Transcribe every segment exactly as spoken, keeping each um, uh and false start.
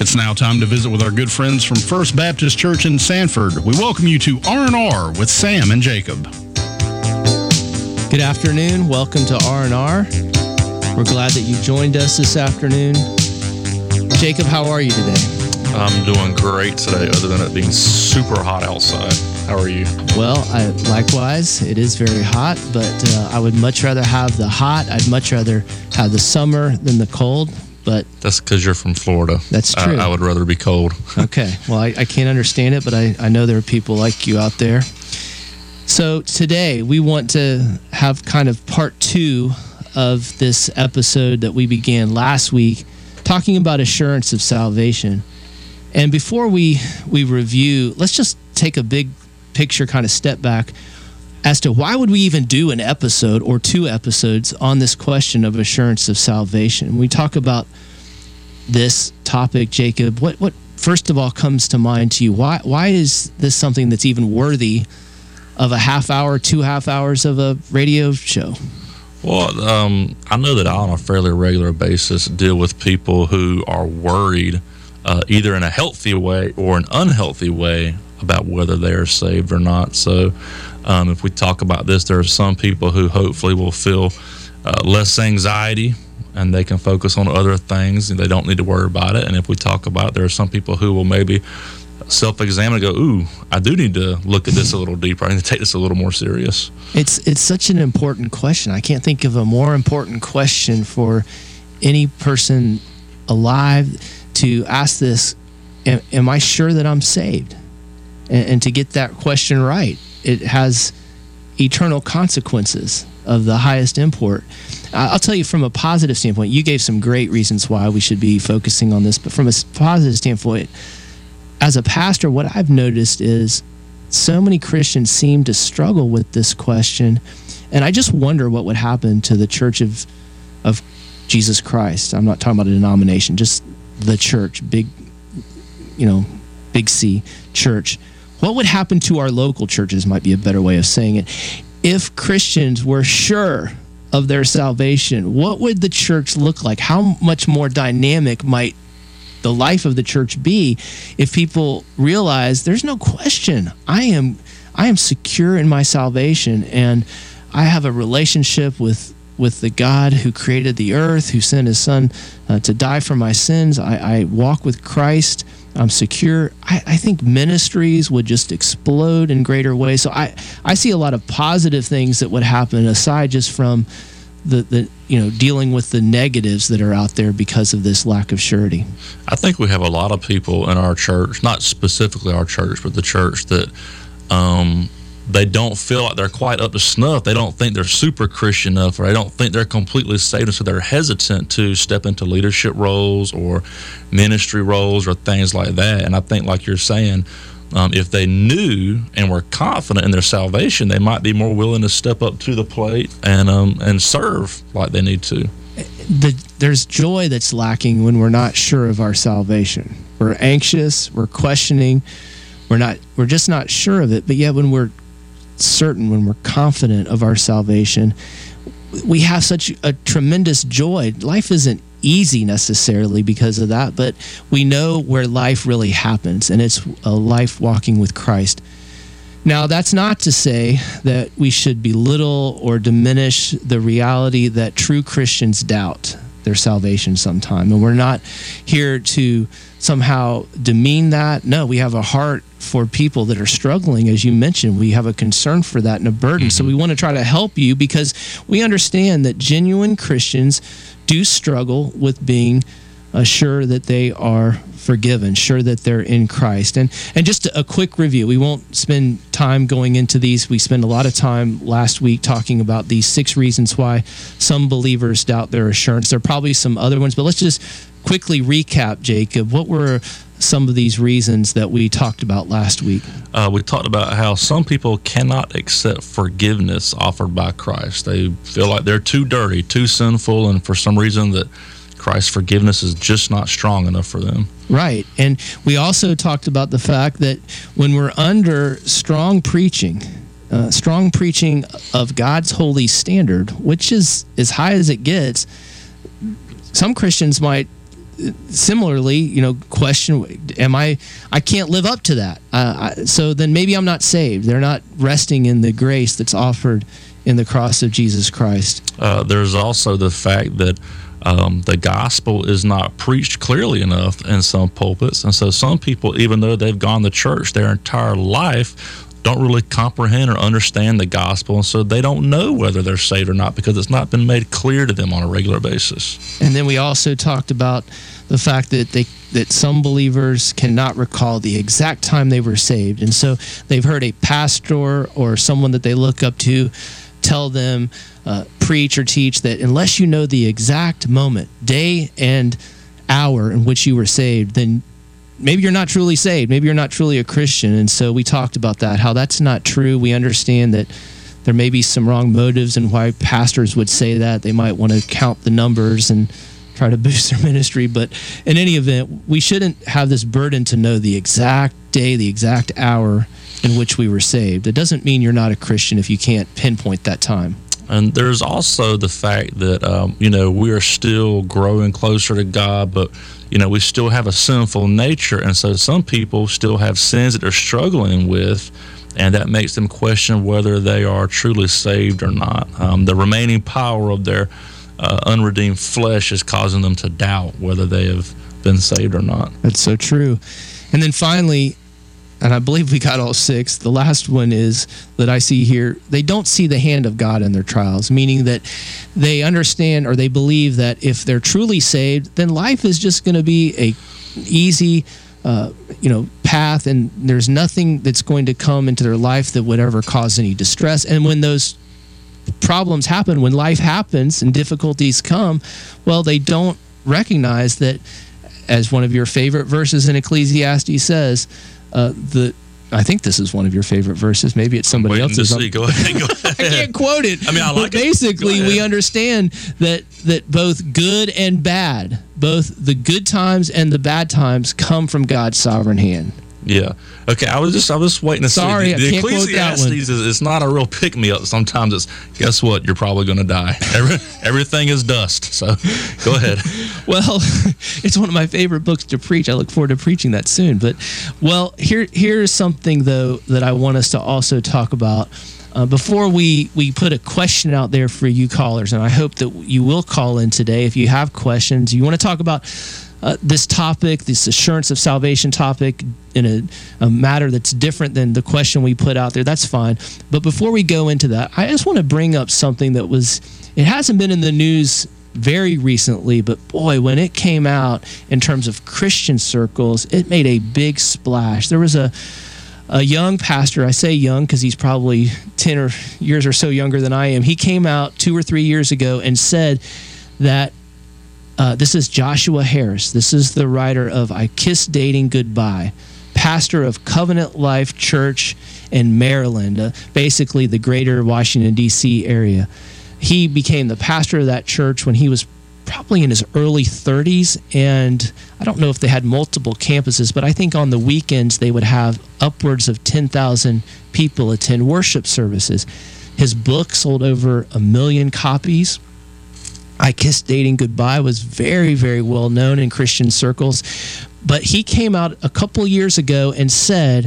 It's now time to visit with our good friends from First Baptist Church in Sanford. We welcome you to R and R with Sam and Jacob. Good afternoon. Welcome to R and R. We're glad that you joined us this afternoon. Jacob, how are you today? I'm doing great today, other than it being super hot outside. How are you? Well, I, likewise, it is very hot, but uh, I would much rather have the hot. I'd much rather have the summer than the cold. But that's because you're from Florida. That's true. I, I would rather be cold. Okay. Well, I, I can't understand it, but I, I know there are people like you out there. So today we want to have kind of part two of this episode that we began last week, talking about assurance of salvation. And before we, we review, let's just take a big picture kind of step back as to why would we even do an episode or two episodes on this question of assurance of salvation. When we talk about this topic, Jacob, what, what first of all comes to mind to you? Why why is this something that's even worthy of a half hour, two half hours of a radio show? Well, um, I know that I, on a fairly regular basis, deal with people who are worried, uh, either in a healthy way or an unhealthy way, about whether they are saved or not. So um, if we talk about this, there are some people who hopefully will feel uh, less anxiety and they can focus on other things and they don't need to worry about it. And if we talk about it, there are some people who will maybe self-examine and go, ooh, I do need to look at this a little deeper. I need to take this a little more serious. It's it's such an important question. I can't think of a more important question for any person alive to ask this, am, am I sure that I'm saved? And, and to get that question right, it has eternal consequences of the highest import. I'll tell you from a positive standpoint, you gave some great reasons why we should be focusing on this, but from a positive standpoint, as a pastor, what I've noticed is so many Christians seem to struggle with this question, and I just wonder what would happen to the Church of of Jesus Christ. I'm not talking about a denomination, just the church, big, you know, big C, church. What would happen to our local churches might be a better way of saying it. If Christians were sure of their salvation, what would the church look like? How much more dynamic might the life of the church be if people realize there's no question, I am I am secure in my salvation and I have a relationship with with the God who created the earth, who sent his son uh, to die for my sins. I, I walk with Christ. I'm secure. I, I think ministries would just explode in greater ways. So I, I see a lot of positive things that would happen aside just from the, the you know dealing with the negatives that are out there because of this lack of surety. I think we have a lot of people in our church, not specifically our church, but the church that um, they don't feel like they're quite up to snuff. They don't think they're super Christian enough, or they don't think they're completely saved, and so they're hesitant to step into leadership roles or ministry roles or things like that. And I think, like you're saying, um, if they knew and were confident in their salvation, they might be more willing to step up to the plate and um, and serve like they need to. The, there's joy that's lacking when we're not sure of our salvation. We're anxious, we're questioning, we're not, we're just not sure of it. But yet, when we're certain, when we're confident of our salvation, we have such a tremendous joy. Life isn't easy necessarily because of that, but we know where life really happens, and it's a life walking with Christ. Now, that's not to say that we should belittle or diminish the reality that true Christians doubt their salvation sometime, and we're not here to somehow demean that. No, we have a heart for people that are struggling. As you mentioned, we have a concern for that and a burden. Mm-hmm. So we want to try to help you because we understand that genuine Christians do struggle with being uh, sure that they are forgiven, sure that they're in Christ. And and just a quick review. We won't spend time going into these. We spent a lot of time last week talking about these six reasons why some believers doubt their assurance. There are probably some other ones, but let's just quickly recap, Jacob. What were some of these reasons that we talked about last week? Uh, we talked about how some people cannot accept forgiveness offered by Christ. They feel like they're too dirty, too sinful, and for some reason that Christ's forgiveness is just not strong enough for them. Right. And we also talked about the fact that when we're under strong preaching, uh, strong preaching of God's holy standard, which is as high as it gets, some Christians might similarly, you know, question, am I, I can't live up to that. Uh, I, so then maybe I'm not saved. They're not resting in the grace that's offered in the cross of Jesus Christ. Uh, there's also the fact that um, the gospel is not preached clearly enough in some pulpits. And so some people, even though they've gone to church their entire life, don't really comprehend or understand the gospel, and so they don't know whether they're saved or not because it's not been made clear to them on a regular basis. And then we also talked about the fact that they that some believers cannot recall the exact time they were saved, and so they've heard a pastor or someone that they look up to tell them, uh, preach or teach that unless you know the exact moment, day and hour in which you were saved, then maybe you're not truly saved. Maybe you're not truly a Christian. And so we talked about that, how that's not true. We understand that there may be some wrong motives and why pastors would say that. They might want to count the numbers and try to boost their ministry. But in any event, we shouldn't have this burden to know the exact day, the exact hour in which we were saved. It doesn't mean you're not a Christian if you can't pinpoint that time. And there's also the fact that, um, you know, we are still growing closer to God, but, you know, we still have a sinful nature. And so some people still have sins that they're struggling with, and that makes them question whether they are truly saved or not. Um, the remaining power of their uh, unredeemed flesh is causing them to doubt whether they have been saved or not. That's so true. And then finally, and I believe we got all six, the last one is that I see here, they don't see the hand of God in their trials, meaning that they understand or they believe that if they're truly saved, then life is just going to be a easy uh, you know, path, and there's nothing that's going to come into their life that would ever cause any distress. And when those problems happen, when life happens and difficulties come, well, they don't recognize that, as one of your favorite verses in Ecclesiastes says, Uh, the I think this is one of your favorite verses. Maybe it's somebody Waiting else's. To see. Go ahead. Go ahead. I can't quote it. I mean, I like but basically, it. we understand that that both good and bad, both the good times and the bad times, come from God's sovereign hand. Yeah. Okay. I was just I was waiting to Sorry, see. The, I the can't quote that Ecclesiastes one. is it's not a real pick me up. Sometimes it's guess what? You're probably going to die. Every, everything is dust. So go ahead. Well, it's one of my favorite books to preach. I look forward to preaching that soon. But well, here here's something though that I want us to also talk about. Uh, before we, we put a question out there for you callers, and I hope that you will call in today if you have questions. You want to talk about uh, this topic, this assurance of salvation topic, in a, a matter that's different than the question we put out there, that's fine. But before we go into that, I just want to bring up something that was, it hasn't been in the news very recently, but boy, when it came out in terms of Christian circles, it made a big splash. There was a A young pastor, I say young because he's probably ten or years or so younger than I am. He came out two or three years ago and said that uh, this is Joshua Harris. This is the writer of I Kiss Dating Goodbye, pastor of Covenant Life Church in Maryland, uh, basically the greater Washington, D C area. He became the pastor of that church when he was probably in his early thirties, and I don't know if they had multiple campuses, but I think on the weekends they would have upwards of ten thousand people attend worship services. His book sold over a million copies. I Kiss Dating Goodbye was very, very well known in Christian circles, but he came out a couple years ago and said,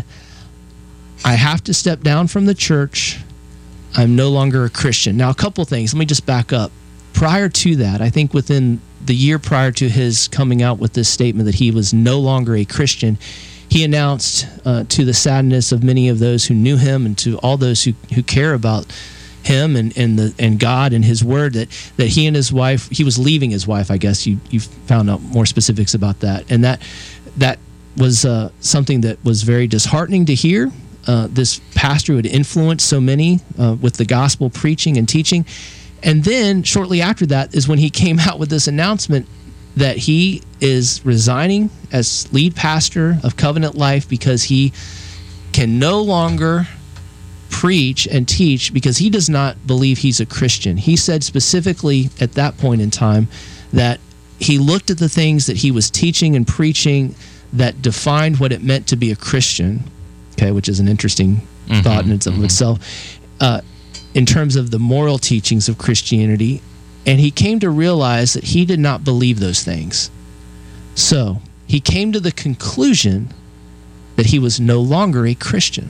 I have to step down from the church. I'm no longer a Christian. Now, a couple things. Let me just back up. Prior to that, I think within the year prior to his coming out with this statement that he was no longer a Christian, he announced uh, to the sadness of many of those who knew him and to all those who, who care about him and, and the and God and his word that, that he and his wife, he was leaving his wife, I guess. You you found out more specifics about that. And that that was uh, something that was very disheartening to hear. Uh, this pastor who had influenced so many uh, with the gospel preaching and teaching. And then shortly after that is when he came out with this announcement that he is resigning as lead pastor of Covenant Life because he can no longer preach and teach because he does not believe he's a Christian. He said specifically at that point in time that he looked at the things that he was teaching and preaching that defined what it meant to be a Christian, okay, which is an interesting mm-hmm, thought in its mm-hmm. of itself. Uh, in terms of the moral teachings of Christianity, and he came to realize that he did not believe those things. So he came to the conclusion that he was no longer a Christian.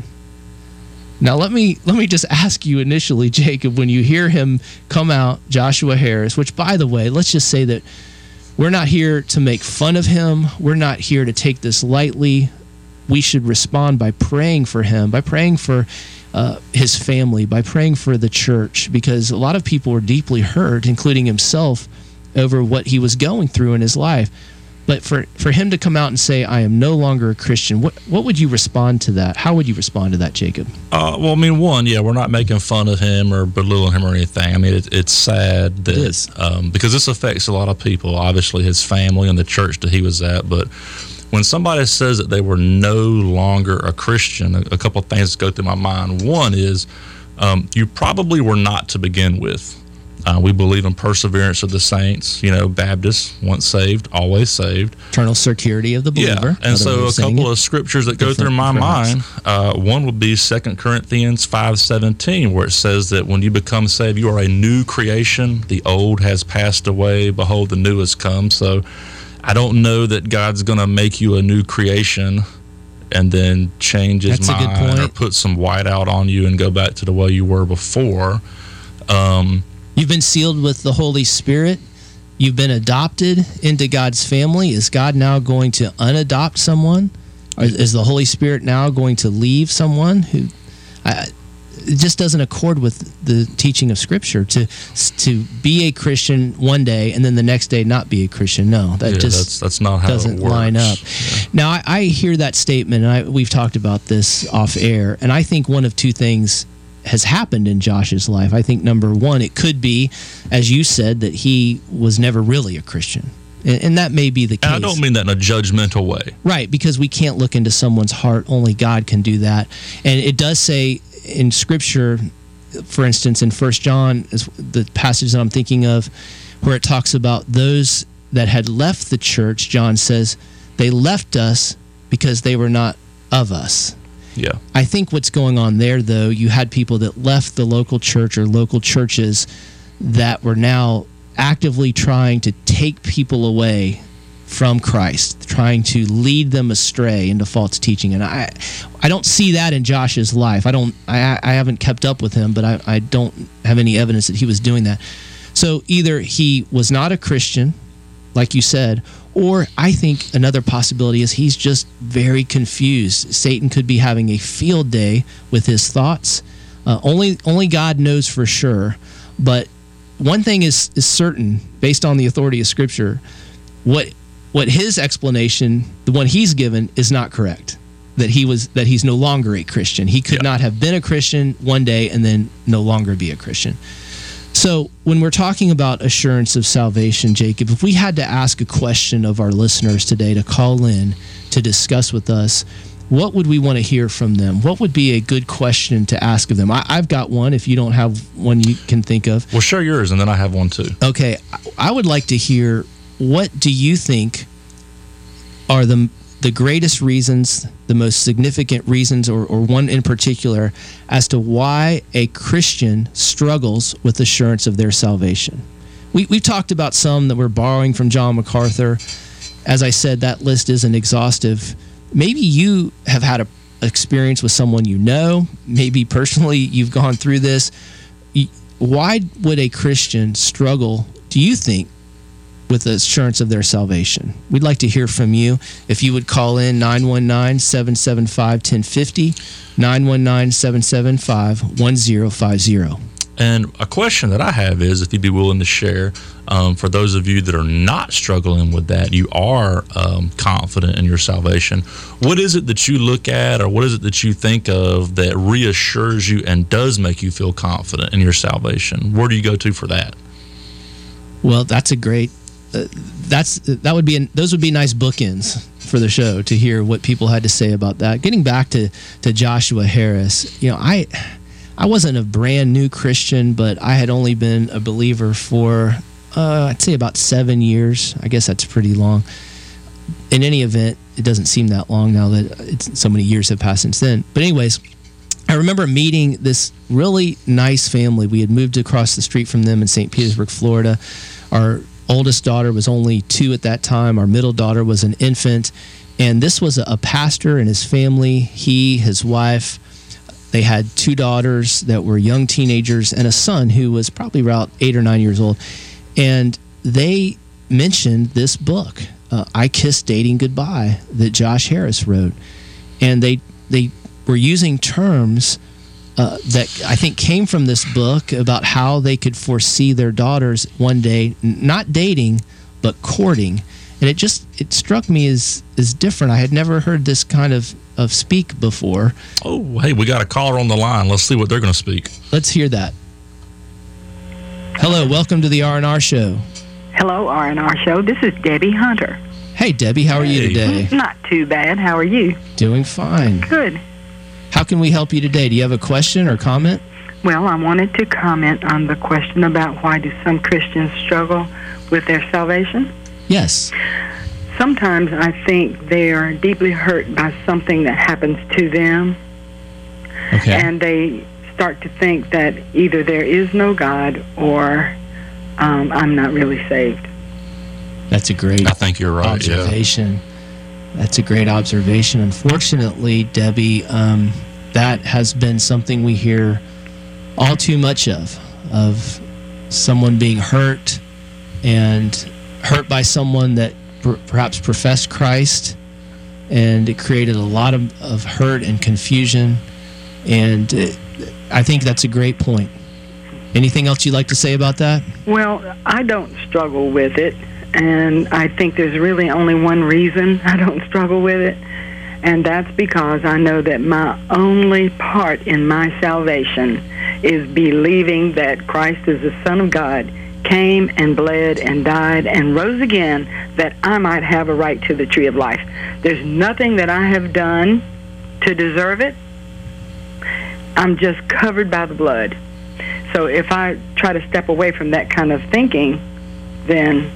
Now let me let me just ask you initially, Jacob, when you hear him come out, Joshua Harris, which by the way, let's just say that we're not here to make fun of him. We're not here to take this lightly. We should respond by praying for him, by praying for uh, his family, by praying for the church, because a lot of people were deeply hurt, including himself, over what he was going through in his life. But for, for him to come out and say, I am no longer a Christian, what what would you respond to that? How would you respond to that, Jacob? Uh, well, I mean, one, yeah, we're not making fun of him or belittling him or anything. I mean, it, it's sad that, It is. Um, because this affects a lot of people, obviously his family and the church that he was at. But when somebody says that they were no longer a Christian, a, a couple of things go through my mind. One is um, you probably were not to begin with. Uh, we believe in perseverance of the saints. You know, Baptists, once saved, always saved. Eternal security of the believer. Yeah, and so a couple of scriptures that go through my mind. Uh, one would be Second Corinthians five seventeen, where it says that when you become saved, you are a new creation. The old has passed away. Behold, the new has come. So I don't know that God's going to make you a new creation and then change his That's a good mind or point. put some white out on you and go back to the way you were before. Um, You've been sealed with the Holy Spirit. You've been adopted into God's family. Is God now going to unadopt someone? Or is the Holy Spirit now going to leave someone who... I, it just doesn't accord with the teaching of Scripture to to be a Christian one day and then the next day not be a Christian. No, that yeah, just that's, that's not how doesn't it works. line up. Yeah. Now, I, I hear that statement, and I, we've talked about this off air, and I think one of two things has happened in Josh's life. I think number one, it could be, as you said, that he was never really a Christian. And, and that may be the case. And I don't mean that in a judgmental way. Right, because we can't look into someone's heart. Only God can do that. And it does say in Scripture, for instance, in First John, is the passage that I'm thinking of, where it talks about those that had left the church, John says, they left us because they were not of us. Yeah. I think what's going on there, though, you had people that left the local church or local churches that were now actively trying to take people away from Christ, trying to lead them astray into false teaching. And I I don't see that in Josh's life. I don't. I, I haven't kept up with him, but I, I don't have any evidence that he was doing that. So either he was not a Christian, like you said, or I think another possibility is he's just very confused. Satan could be having a field day with his thoughts. Uh, only only God knows for sure. But one thing is, is certain, based on the authority of Scripture, what what his explanation, the one he's given, is not correct. That he was that he's no longer a Christian. He could Yeah. not have been a Christian one day and then no longer be a Christian. So when we're talking about assurance of salvation, Jacob, if we had to ask a question of our listeners today to call in to discuss with us, what would we want to hear from them? What would be a good question to ask of them? I, I've got one. If you don't have one you can think of. Well, share yours, and then I have one too. Okay, I would like to hear, what do you think are the the greatest reasons, the most significant reasons, or, or one in particular, as to why a Christian struggles with assurance of their salvation? We, we've talked about some that we're borrowing from John MacArthur. As I said, that list isn't exhaustive. Maybe you have had an experience with someone you know. Maybe personally you've gone through this. Why would a Christian struggle, do you think, with the assurance of their salvation? We'd like to hear from you. If you would call in nine one nine, seven seven five, one zero five zero, nine one nine, seven seven five, one zero five zero. And a question that I have is, if you'd be willing to share, um, for those of you that are not struggling with that, you are um, confident in your salvation, what is it that you look at, or what is it that you think of that reassures you and does make you feel confident in your salvation? Where do you go to for that? Well, that's a great... Uh, that's that would be an, those would be nice bookends for the show to hear what people had to say about that. Getting back to, to Joshua Harris, you know, I I wasn't a brand new Christian, but I had only been a believer for uh, I'd say about seven years. I guess that's pretty long. In any event, it doesn't seem that long now that it's, so many years have passed since then. But anyways, I remember meeting this really nice family. We had moved across the street from them in Saint Petersburg, Florida. Our oldest daughter was only two at that time. Our middle daughter was an infant. And this was a, a pastor and his family. He, his wife, they had two daughters that were young teenagers and a son who was probably about eight or nine years old. And they mentioned this book, uh, I Kissed Dating Goodbye, that Josh Harris wrote. And they they were using terms uh, that I think came from this book about how they could foresee their daughters one day not dating, but courting. And it just it struck me as, as different. I had never heard this kind of, of speak before. Oh, hey, we got a caller on the line. Let's see what they're going to speak. Let's hear that. Hello, welcome to the R and R Show. Hello, R and R Show. This is Debbie Hunter. Hey, Debbie, how are Hey. you today? Not too bad. How are you? Doing fine. Good. How can we help you today? Do you have a question or comment? Well, I wanted to comment on the question about why do some Christians struggle with their salvation? Yes. Sometimes I think they are deeply hurt by something that happens to them, Okay. and they start to think that either there is no God or um, I'm not really saved. That's a great I think you're right. Yeah. observation. That's a great observation. Unfortunately, Debbie, um, that has been something we hear all too much of, of someone being hurt and hurt by someone that per- perhaps professed Christ, and it created a lot of, of hurt and confusion. And it, I think that's a great point. Anything else you'd like to say about that? Well, I don't struggle with it, and I think there's really only one reason I don't struggle with it, and that's because I know that my only part in my salvation is believing that Christ is the Son of God, came and bled and died and rose again that I might have a right to the tree of life. There's nothing that I have done to deserve it. I'm just covered by the blood. So if I try to step away from that kind of thinking, then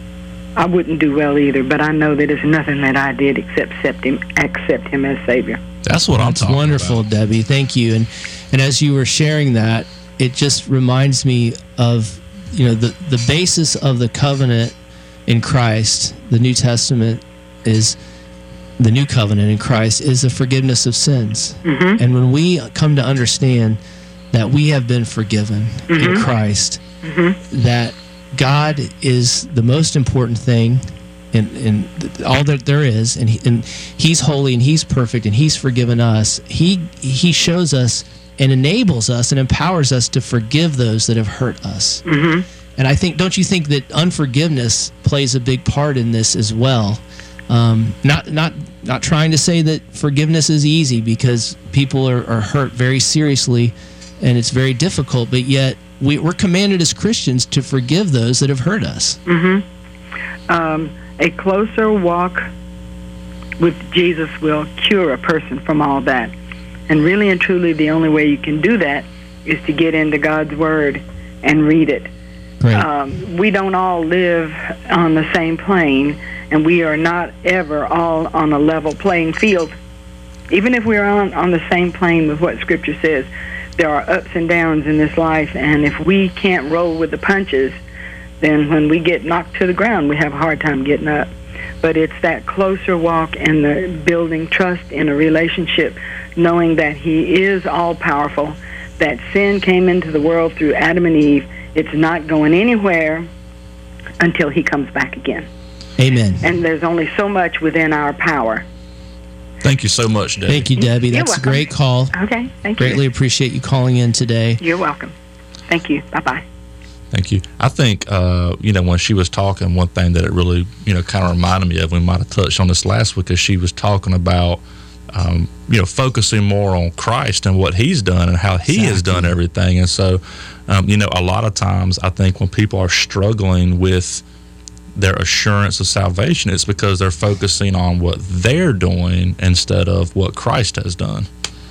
I wouldn't do well either. But I know that it's nothing that I did except accept him, accept him as Savior. That's what I'm That's talking wonderful, about. Debbie. Thank you. And and as you were sharing that, it just reminds me of, you know, the, the basis of the covenant in Christ. The New Testament is the new covenant in Christ is the forgiveness of sins. Mm-hmm. And when we come to understand that we have been forgiven Mm-hmm. in Christ, Mm-hmm. that God is the most important thing in, in all that there is, and, he, and He's holy and He's perfect and He's forgiven us. He He shows us and enables us and empowers us to forgive those that have hurt us. Mm-hmm. And I think, don't you think that unforgiveness plays a big part in this as well? Um, not not not trying to say that forgiveness is easy, because people are, are hurt very seriously, and it's very difficult. But yet we, we're commanded as Christians to forgive those that have hurt us. Mm-hmm. Um, a closer walk with Jesus will cure a person from all that. And really and truly, the only way you can do that is to get into God's Word and read it. Great. Um, we don't all live on the same plane, and we are not ever all on a level playing field. Even if we're on, on the same plane with what Scripture says, there are ups and downs in this life, and if we can't roll with the punches, then when we get knocked to the ground, we have a hard time getting up. But it's that closer walk and the building trust in a relationship, knowing that He is all-powerful, that sin came into the world through Adam and Eve. It's not going anywhere until He comes back again. Amen. And there's only so much within our power. Thank you so much, Debbie. Thank you, Debbie. You're That's a welcome. great call. Okay, thank Greatly you. appreciate you calling in today. You're welcome. Thank you. Bye-bye. Thank you. I think, uh, you know, when she was talking, one thing that it really, you know, kind of reminded me of, we might have touched on this last week, is she was talking about, um, you know, focusing more on Christ and what He's done and how He has Exactly. done everything. And so, um, you know, a lot of times I think when people are struggling with their assurance of salvation, it's because they're focusing on what they're doing instead of what Christ has done.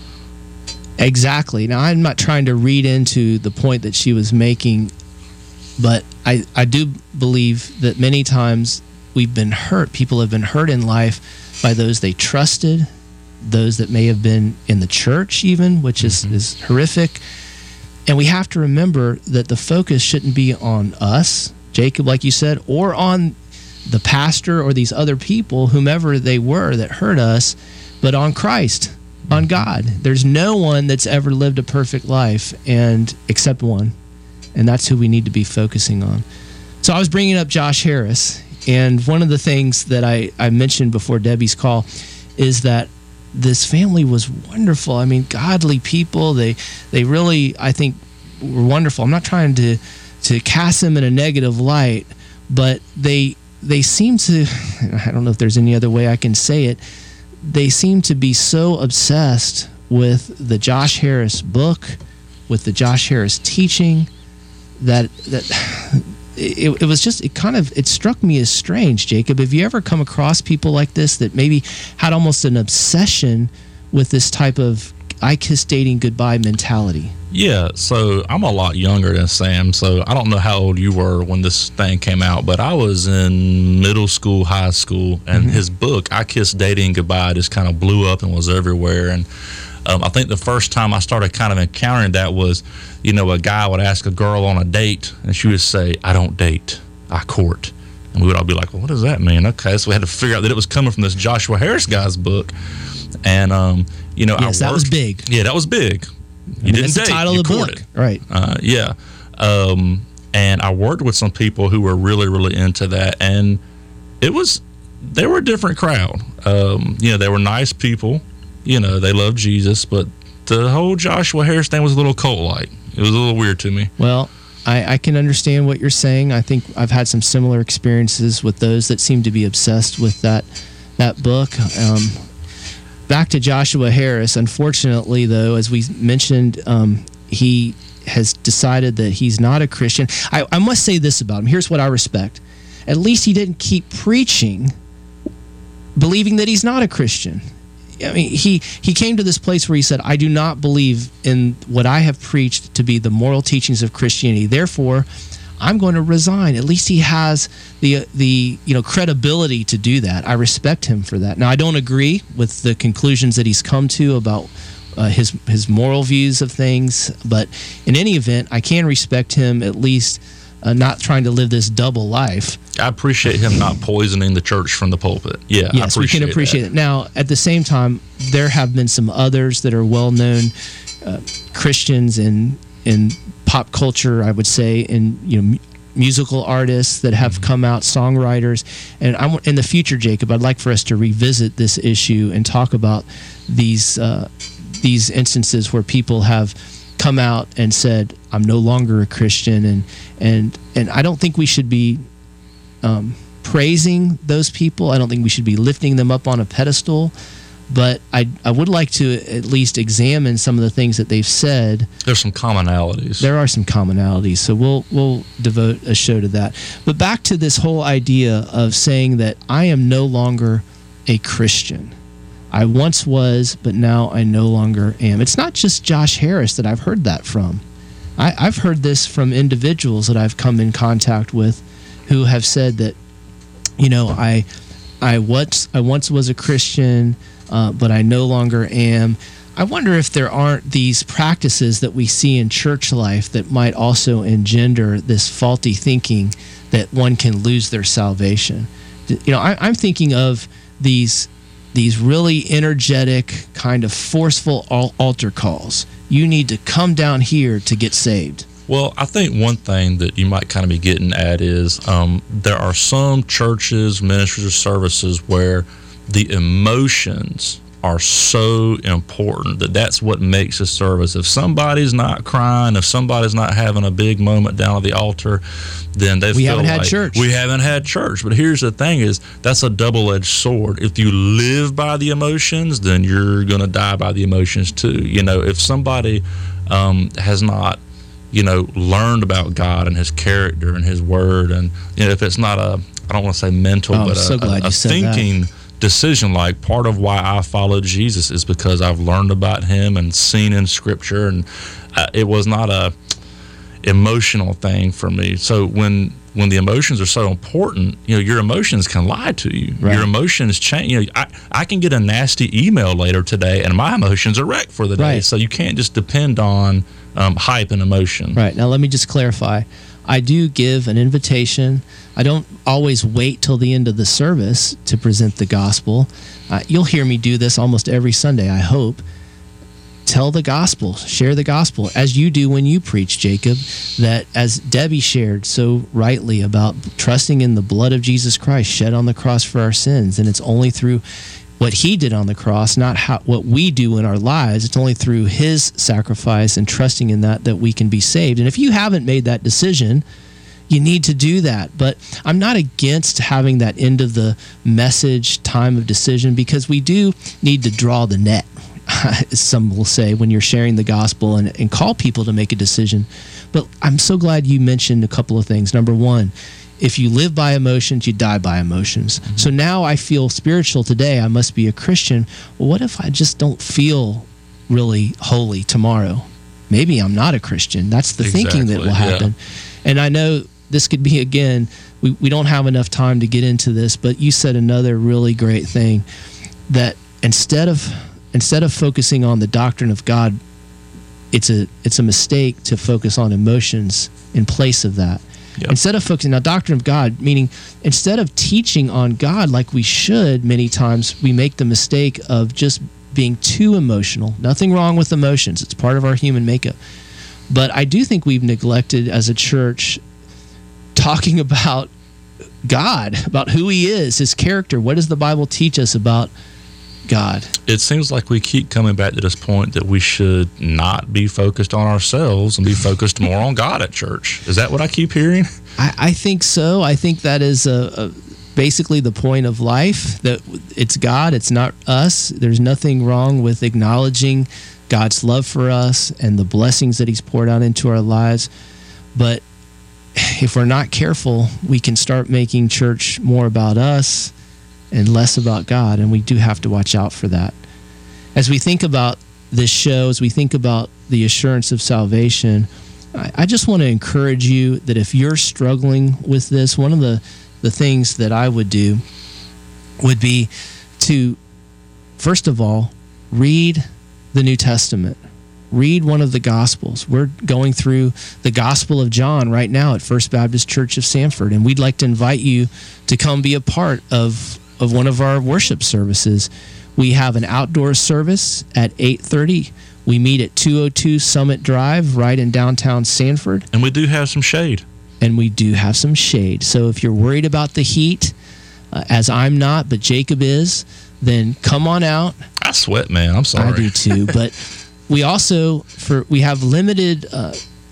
Exactly. Now, I'm not trying to read into the point that she was making, but I, I do believe that many times we've been hurt. People have been hurt in life by those they trusted, those that may have been in the church even, which is, Mhm. is horrific. And we have to remember that the focus shouldn't be on us, Jacob, like you said, or on the pastor or these other people, whomever they were that hurt us, but on Christ, on God. There's no one that's ever lived a perfect life, and except one, and that's who we need to be focusing on. So I was bringing up Josh Harris, and one of the things that I, I mentioned before Debbie's call is that this family was wonderful. I mean, godly people. They they really, I think, were wonderful. I'm not trying to to cast them in a negative light, but they they seem to, I don't know if there's any other way I can say it, they seem to be so obsessed with the Josh Harris book, with the Josh Harris teaching, that that it, it was just, it kind of, it struck me as strange. Jacob, have you ever come across people like this that maybe had almost an obsession with this type of I kiss dating goodbye mentality? Yeah, so I'm a lot younger than Sam, so I don't know how old you were when this thing came out, but I was in middle school, high school, and mm-hmm. his book, I Kiss Dating Goodbye, just kind of blew up and was everywhere. And um, I think the first time I started kind of encountering that was, you know, a guy would ask a girl on a date, and she would say, I don't date, I court. And we would all be like, well, what does that mean? Okay, so we had to figure out that it was coming from this Joshua Harris guy's book. And, um, you know, yes, I worked, that was big. Yeah, that was big. You I mean, didn't that's date, the title you of the courted. book. Right. Uh, yeah. Um, and I worked with some people who were really, really into that. And it was, they were a different crowd. Um, you know, they were nice people. You know, they loved Jesus. But the whole Joshua Harris thing was a little cult-like. It was a little weird to me. Well, I, I can understand what you're saying. I think I've had some similar experiences with those that seem to be obsessed with that, that book. Um, Back to Joshua Harris. Unfortunately, though, as we mentioned, um, he has decided that he's not a Christian. I, I must say this about him. Here's what I respect. At least he didn't keep preaching, believing that he's not a Christian. I mean, he, he came to this place where he said, I do not believe in what I have preached to be the moral teachings of Christianity. Therefore, I'm going to resign. At least he has the the you know credibility to do that. I respect him for that. Now, I don't agree with the conclusions that he's come to about uh, his his moral views of things, but in any event, I can respect him at least uh, not trying to live this double life. I appreciate him not poisoning the church from the pulpit. Yeah, yes, I we can appreciate that. it. Now, at the same time, there have been some others that are well-known uh, Christians in in pop culture, I would say, and you know, m- musical artists that have come out, songwriters, and I'm, in the future, Jacob, I'd like for us to revisit this issue and talk about these uh, these instances where people have come out and said, "I'm no longer a Christian," and and and I don't think we should be um, praising those people. I don't think we should be lifting them up on a pedestal. But I I would like to at least examine some of the things that they've said. There's some commonalities. There are some commonalities, so we'll we'll devote a show to that. But back to this whole idea of saying that I am no longer a Christian. I once was, but now I no longer am. It's not just Josh Harris that I've heard that from. I, I've heard this from individuals that I've come in contact with who have said that, you know, I I once I once was a Christian, Uh, but I no longer am. I wonder if there aren't these practices that we see in church life that might also engender this faulty thinking that one can lose their salvation. You know, I, I'm thinking of these these really energetic, kind of forceful altar calls. You need to come down here to get saved. Well, I think one thing that you might kind of be getting at is um, there are some churches, ministries, or services where the emotions are so important that that's what makes a service. If somebody's not crying, if somebody's not having a big moment down at the altar, then they we feel haven't had like church. We haven't had church. But here's the thing is that's a double-edged sword. If you live by the emotions, then you're going to die by the emotions too. You know, if somebody um, has not, you know, learned about God and his character and his word, and you know, if it's not a, I don't want to say mental, oh, but I'm so a, glad a, a you said thinking that. decision, like part of why I followed Jesus is because I've learned about him and seen in scripture, and uh, it was not a emotional thing for me. So when when the emotions are so important, you know, your emotions can lie to you. Right. Your emotions change. You know, I, I can get a nasty email later today and my emotions are wrecked for the day. Right. So you can't just depend on um, hype and emotion. Right. Now let me just clarify. I do give an invitation. I don't always wait till the end of the service to present the gospel. Uh, you'll hear me do this almost every Sunday, I hope. Tell the gospel, share the gospel, as you do when you preach, Jacob, that as Debbie shared so rightly about trusting in the blood of Jesus Christ shed on the cross for our sins, and it's only through what he did on the cross, not how, what we do in our lives. It's only through his sacrifice and trusting in that that we can be saved. And if you haven't made that decision, you need to do that. But I'm not against having that end of the message time of decision, because we do need to draw the net, some will say, when you're sharing the gospel, and, and call people to make a decision. But I'm so glad you mentioned a couple of things. Number one, if you live by emotions, you die by emotions. Mm-hmm. So now I feel spiritual today, I must be a Christian. Well, what if I just don't feel really holy tomorrow? Maybe I'm not a Christian. That's the exactly, thinking that will happen. Yeah. And I know this could be, again, we, we don't have enough time to get into this, but you said another really great thing, that instead of instead of focusing on the doctrine of God, it's a it's a mistake to focus on emotions in place of that. Yep. Instead of focusing on doctrine of God, meaning instead of teaching on God like we should, many times we make the mistake of just being too emotional. Nothing wrong with emotions. It's part of our human makeup. But I do think we've neglected as a church talking about God, about who he is, his character. What does the Bible teach us about God? It seems like we keep coming back to this point that we should not be focused on ourselves and be focused more on God at church. Is that what I keep hearing? I, I think so. I think that is a, a basically the point of life, that it's God, it's not us. There's nothing wrong with acknowledging God's love for us and the blessings that he's poured out into our lives. But if we're not careful, we can start making church more about us and less about God, and we do have to watch out for that. As we think about this show, as we think about the assurance of salvation, I, I just want to encourage you that if you're struggling with this, one of the, the things that I would do would be to, first of all, read the New Testament. Read one of the Gospels. We're going through the Gospel of John right now at First Baptist Church of Sanford, and we'd like to invite you to come be a part of of one of our worship services. We have an outdoor service at eight thirty. We meet at two oh two Summit Drive right in downtown Sanford. And we do have some shade. And we do have some shade. So if you're worried about the heat, uh, as I'm not, but Jacob is, then come on out. I sweat, man. I'm sorry. I do too. But we also, for we have limited uh,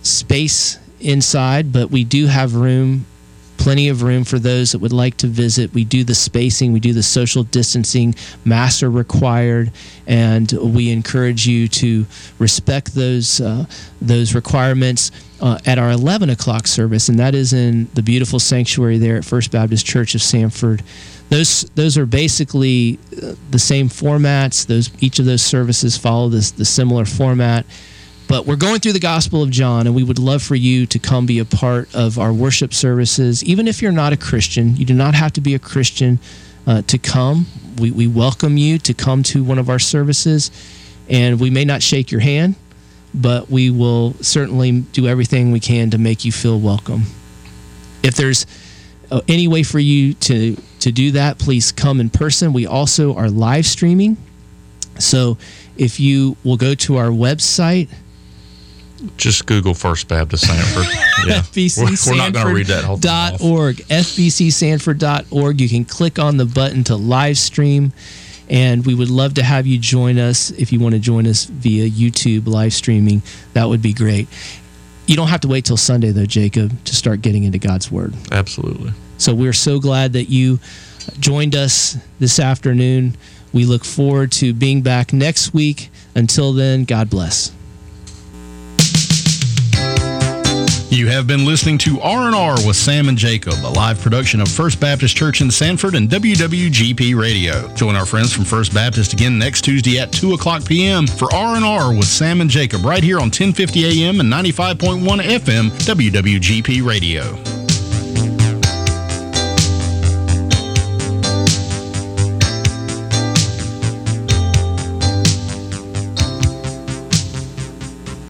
space inside, but we do have room, plenty of room for those that would like to visit. We do the spacing, we do the social distancing, masks are required, and we encourage you to respect those uh, those requirements uh, at our eleven o'clock service, and that is in the beautiful sanctuary there at First Baptist Church of Sanford. Those those are basically the same formats. Those each of those services follow this the similar format. But we're going through the Gospel of John, and we would love for you to come be a part of our worship services. Even if you're not a Christian, you do not have to be a Christian uh, to come. We, we welcome you to come to one of our services, and we may not shake your hand, but we will certainly do everything we can to make you feel welcome. If there's uh, any way for you to, to do that, please come in person. We also are live streaming. So if you will go to our website, just Google First Baptist Sanford. Yeah. F B C we're, we're not going to read that whole thing off. .org, F B C Sanford dot org. You can click on the button to live stream, and we would love to have you join us. If you want to join us via YouTube live streaming, that would be great. You don't have to wait till Sunday, though, Jacob, to start getting into God's Word. Absolutely. So we're so glad that you joined us this afternoon. We look forward to being back next week. Until then, God bless. You have been listening to R and R with Sam and Jacob, a live production of First Baptist Church in Sanford and W W G P Radio. Join our friends from First Baptist again next Tuesday at two o'clock p.m. for R and R with Sam and Jacob right here on ten fifty a.m. and ninety-five point one F M W W G P Radio.